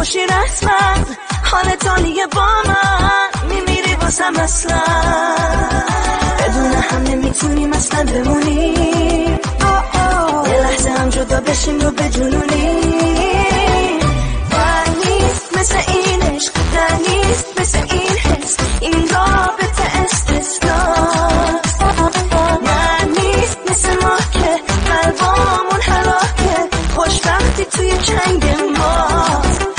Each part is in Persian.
خوشی رسما حالت عالیه با من میمیری واسم اصلا بدون هم نمیتونیم اصلا بمونی یه لحظه هم جدا بشیم رو بجنونی نیست مثل این عشق نه نیست مثل این حس این رابطه استثناست نه نیست مثل ما که قلبامون هلاکه خوشبختی توی چنگ ماست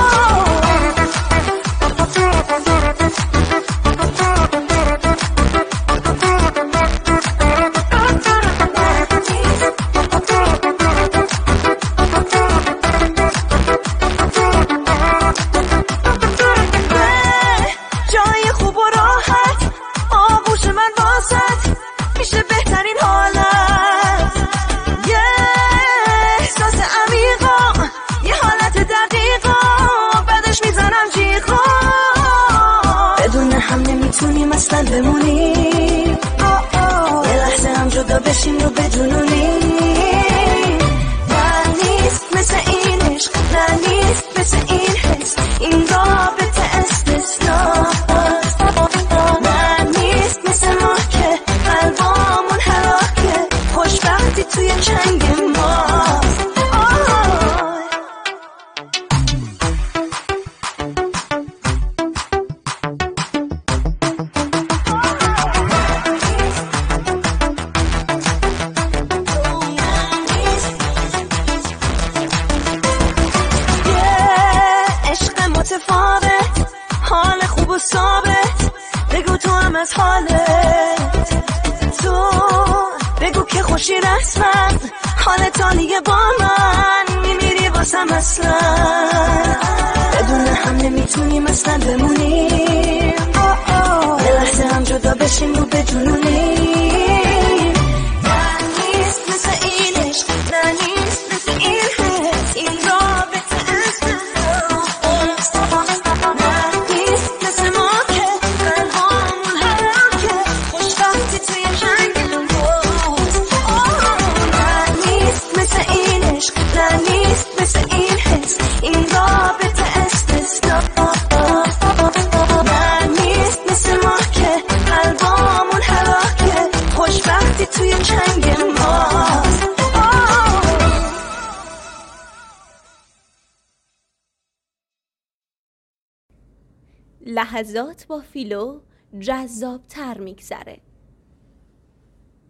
نمیتونیم اصلا بمونی یه لحظه هم جدا بشیم رو بجنونی نه نیست مثل این عشق نه نیست مثل این حس این رابطه استثناست نه نیست مثل ما که قلبامون هلاکه خوشبختی توی چنگ ماست حال خوب و ثابت بگو تو هم از حالت تو بگو که خوشی رسما حالت عالیه با من میمیری واسم اصلا بدون هم نمیتونیم اصلا بمونی یه لحظه هم جدا بشیم رو بجنونی نه نیست مثل این عشق نه نیست مثل این حس این رابطه مثل این حس این رابطه استثناست نه نیست مثل ما که قلبامون هلاکه خوشبختی توی چنگ ماست لحظات با فیلو جذاب تر میگذره.